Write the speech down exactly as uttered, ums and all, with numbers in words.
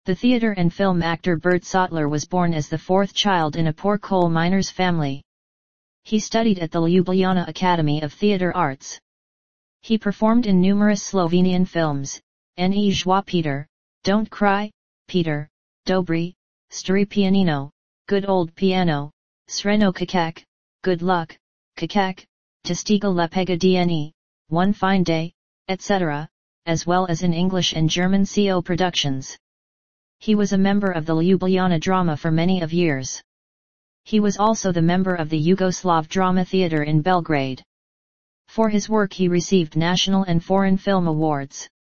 The theater and film actor Bert Sattler was born as the fourth child in a poor coal miner's family. He studied at the Ljubljana Academy of Theatre Arts. He performed in numerous Slovenian films, Ne Žwa Peter, Don't Cry, Peter, Dobri, Stari Pianino, Good Old Piano, Sreno Kakak, Good Luck, Kakak, Testiga Lepega Dne, One Fine Day, et cetera, as well as in English and German co productions. He was a member of the Ljubljana Drama for many of years. He was also the member of the Yugoslav Drama Theatre in Belgrade. For his work he received national and foreign film awards.